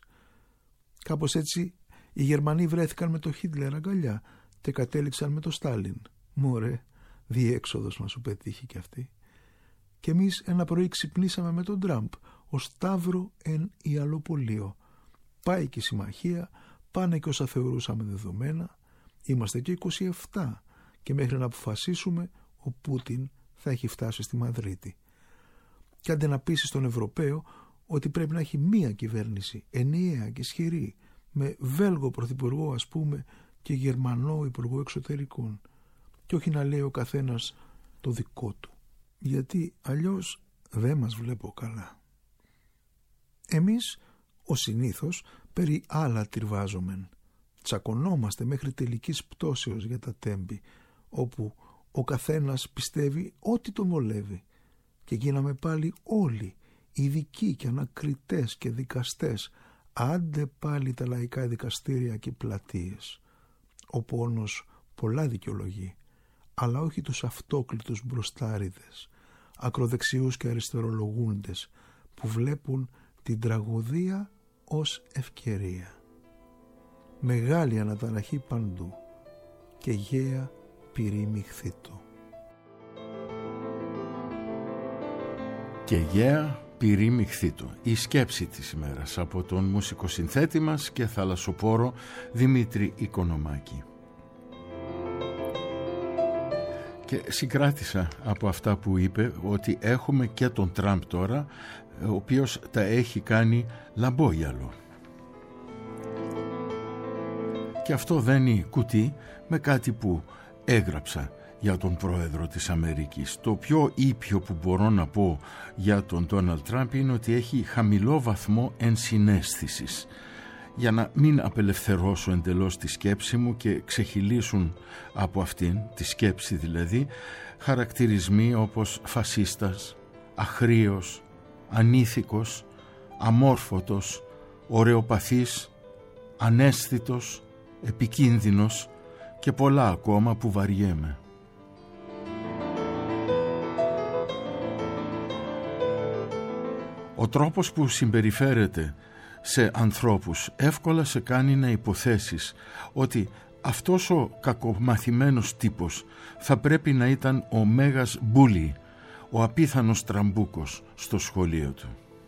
Κάπως έτσι οι Γερμανοί βρέθηκαν με το Χίτλερ αγκαλιά και κατέληξαν με το Στάλιν. Μωρέ, διέξοδος να σου πετύχει κι αυτή. Κι εμείς ένα πρωί ξυπνήσαμε με τον Τραμπ, ο Σταύρο εν Ιαλοπολείο. Πάει και η συμμαχία, πάνε και όσα θεωρούσαμε δεδομένα. Είμαστε και 27 και μέχρι να αποφασίσουμε ο Πούτιν θα έχει φτάσει στη Μαδρίτη. Κι άντε να πείσει στον Ευρωπαίο ότι πρέπει να έχει μία κυβέρνηση ενιαία και ισχυρή, με Βέλγο πρωθυπουργό ας πούμε και Γερμανό υπουργό εξωτερικών, και όχι να λέει ο καθένας το δικό του, γιατί αλλιώς δεν μας βλέπω καλά. Εμείς ως συνήθως περί άλλα τριβάζομεν. Τσακωνόμαστε μέχρι τελικής πτώσεως για τα τέμπη, όπου ο καθένας πιστεύει ό,τι τον βολεύει, και γίναμε πάλι όλοι ειδικοί και ανακριτές και δικαστές, άντε πάλι τα λαϊκά δικαστήρια και πλατείες. Ο πόνος πολλά δικαιολογεί, αλλά όχι τους αυτόκλητους μπροστάριδες, ακροδεξιούς και αριστερολογούντες, που βλέπουν την τραγωδία ως ευκαιρία. Μεγάλη αναταραχή παντού και γαία πυρήμη χθήτο. Και γαία πυρήμη χθήτο. Η σκέψη της ημέρας από τον μουσικοσυνθέτη μας και θαλασσοπόρο Δημήτρη Οικονομάκη. Και συγκράτησα από αυτά που είπε ότι έχουμε και τον Τραμπ τώρα, ο οποίος τα έχει κάνει λαμπόγιαλο. Και αυτό δένει κουτί με κάτι που έγραψα για τον πρόεδρο της Αμερικής. Το πιο ήπιο που μπορώ να πω για τον Ντόναλντ Τραμπ είναι ότι έχει χαμηλό βαθμό ενσυναίσθησης. Για να μην απελευθερώσω εντελώς τη σκέψη μου και ξεχυλήσουν από αυτήν, τη σκέψη δηλαδή, χαρακτηρισμοί όπως φασίστας, αχρήος, ανήθικος, αμόρφωτος, ωραιοπαθής, αναίσθητος, επικίνδυνος και πολλά ακόμα που βαριέμαι. Ο τρόπος που συμπεριφέρεται σε ανθρώπους εύκολα σε κάνει να υποθέσεις ότι αυτός ο κακομαθημένος τύπος θα πρέπει να ήταν ο μέγας μπούλι, ο απίθανος τραμπούκος στο σχολείο του.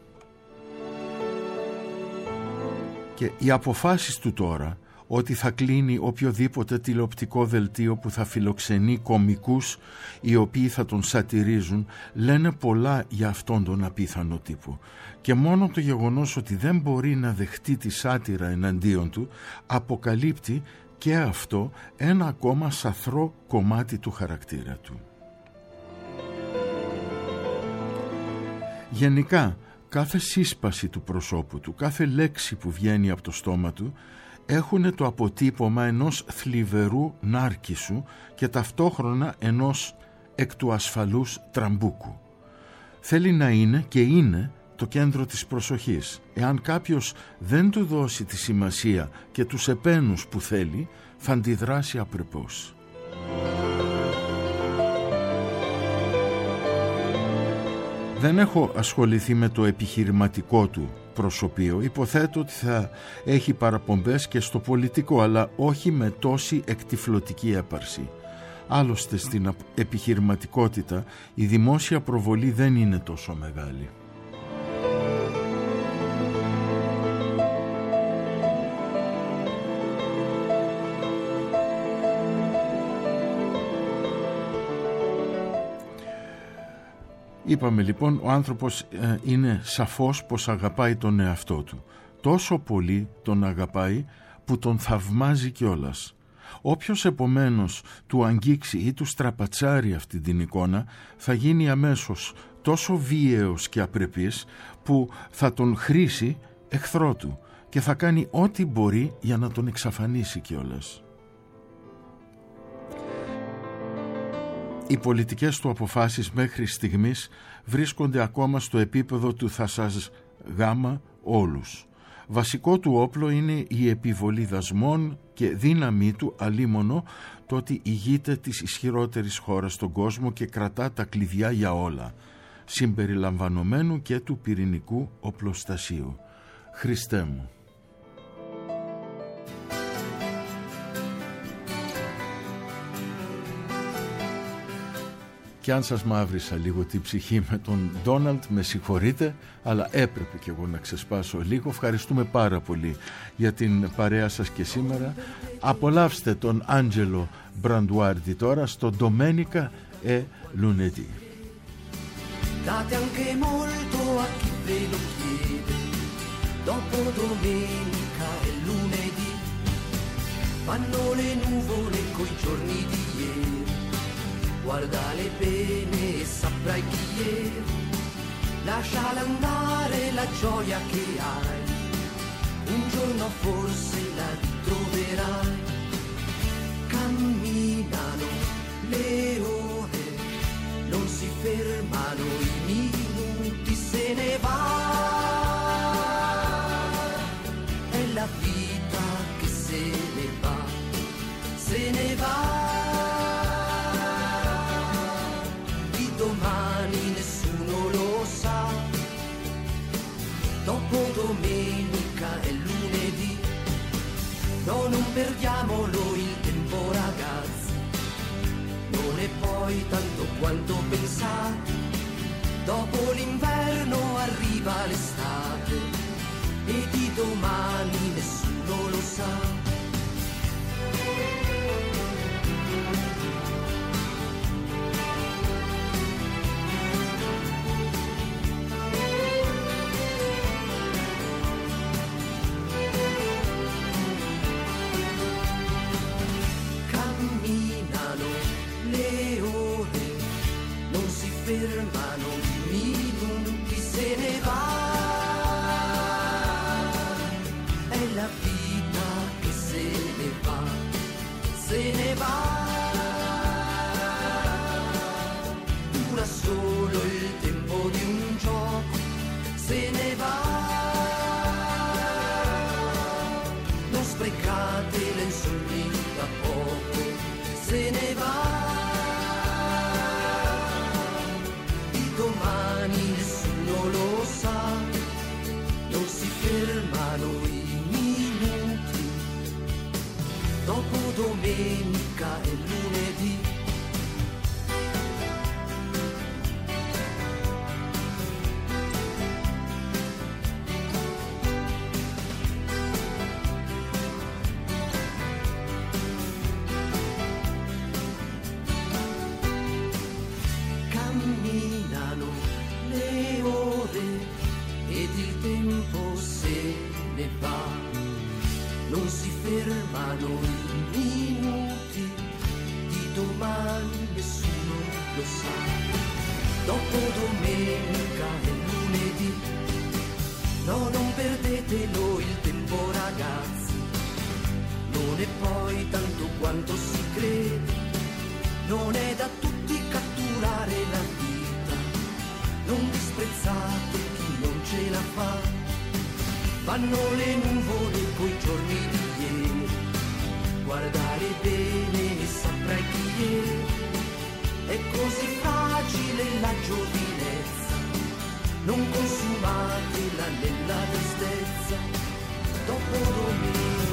Και οι αποφάσεις του τώρα ότι θα κλείνει οποιοδήποτε τηλεοπτικό δελτίο που θα φιλοξενεί κομικούς οι οποίοι θα τον σατυρίζουν λένε πολλά για αυτόν τον απίθανο τύπο, και μόνο το γεγονός ότι δεν μπορεί να δεχτεί τη σάτυρα εναντίον του αποκαλύπτει και αυτό ένα ακόμα σαθρό κομμάτι του χαρακτήρα του. Γενικά κάθε σύσπαση του προσώπου του, κάθε λέξη που βγαίνει από το στόμα του έχουν το αποτύπωμα ενός θλιβερού νάρκισσου και ταυτόχρονα ενός εκ του ασφαλούς τραμπούκου. Θέλει να είναι και είναι το κέντρο της προσοχής. Εάν κάποιος δεν του δώσει τη σημασία και τους επένους που θέλει, θα αντιδράσει απρεπώς. Δεν έχω ασχοληθεί με το επιχειρηματικό του προσωπείο. Υποθέτω ότι θα έχει παραπομπές και στο πολιτικό, αλλά όχι με τόση εκτυφλωτική έπαρση. Άλλωστε στην επιχειρηματικότητα η δημόσια προβολή δεν είναι τόσο μεγάλη. Είπαμε λοιπόν, ο άνθρωπος είναι σαφώς πως αγαπάει τον εαυτό του. Τόσο πολύ τον αγαπάει που τον θαυμάζει κιόλας. Όποιος επομένως του αγγίξει ή του στραπατσάρει αυτή την εικόνα θα γίνει αμέσως τόσο βίαιος και απρεπής που θα τον χρήσει εχθρό του και θα κάνει ό,τι μπορεί για να τον εξαφανίσει κιόλας. Οι πολιτικές του αποφάσεις μέχρι στιγμής βρίσκονται ακόμα στο επίπεδο του «θα σας γάμα όλους». Βασικό του όπλο είναι η επιβολή δασμών και δύναμή του αλίμονο το ότι ηγείται της ισχυρότερης χώρας στον κόσμο και κρατά τα κλειδιά για όλα, συμπεριλαμβανομένου και του πυρηνικού οπλοστασίου. Χριστέ μου. Και αν σας μαύρισα λίγο την ψυχή με τον Ντόναλντ, με συγχωρείτε, αλλά έπρεπε και εγώ να ξεσπάσω λίγο. Ευχαριστούμε πάρα πολύ για την παρέα σας και σήμερα. Απολαύστε τον Άντζελο Μπραντουάρντι τώρα στο Domenica e Lunedì. Date anche molto a chi ve lo chiede, dopo domenica e lunedì vanno le nuvole coi giorni di ieri, guardale bene e saprai chi ieri, lasciala andare la gioia che hai, un giorno forse la ritroverai, camminano le ore, non si fermano i minuti, se ne va, è la vita che se ne va, se ne va, di domani nessuno lo sa, dopo domenica e lunedì, no, non perdiamolo il tempo ragazzi, non è poi tanto quanto pensate, dopo l'inverno arriva l'estate e di domani nessuno lo sa. Camminano le ore, non si fermano i minuti, se ne va, è la vita che se ne va, se ne va, dura solo il tempo di un gioco, se ne va, non sprecate le soldi da poco, se ne va, di domani nessuno lo sa, non si fermano i minuti, dopo domenica e lunedì. Camminano le ore ed il tempo se ne va, non si fermano i minuti, di domani nessuno lo sa, dopo domenica e lunedì, no, non perdetelo il tempo ragazzi, non è poi tanto quanto si crede, non è da tutti catturare la vita, non disprezzate chi non ce la fa, vanno le nuvole coi giorni di ieri, guardare bene e saprai chi ieri, è così fragile la giovinezza, non consumatela nella tristezza, dopo domenica.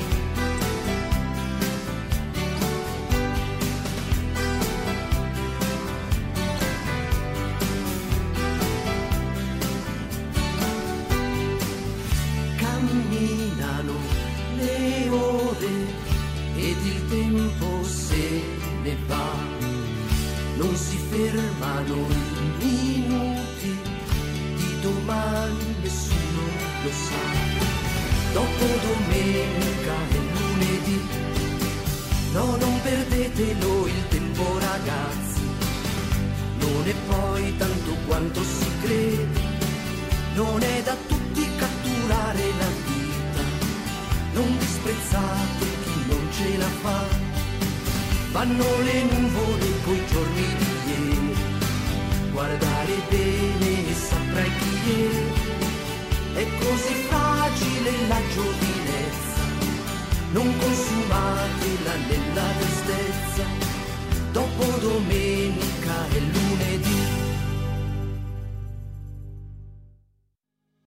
Camminano le ore ed il tempo se ne va, non si fermano i minuti, di domani nessuno lo sa, dopo domenica e lunedì, no, non perdetelo il tempo ragazzi, non è poi tanto quanto si crede, non è da tutti catturare la vita, non disprezzate chi non ce la fa, vanno le nuvole coi giorni di ieri, guardare bene e saprai chi ieri, è così fragile la giovinezza, non consumatela nella tristezza, dopo domenica e lunedì.